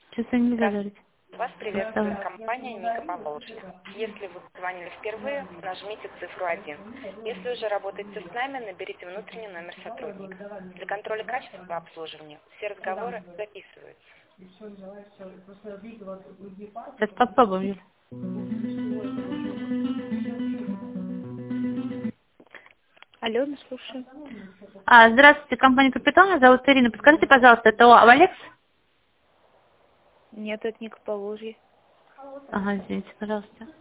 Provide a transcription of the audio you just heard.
Что-то нельзя говорить. Вас приветствует компания Ника Поволжье. Если вы звонили впервые, нажмите цифру 1. Если уже работаете с нами, наберите внутренний номер сотрудника. Для контроля качества обслуживания все разговоры записываются. Сейчас попробуем. Алло, мы слушаем. Здравствуйте, компания «Капитал», меня зовут Ирина. Подскажите, пожалуйста, это Алекс? Нет, это Ника Поволжье. Ага, извините, пожалуйста.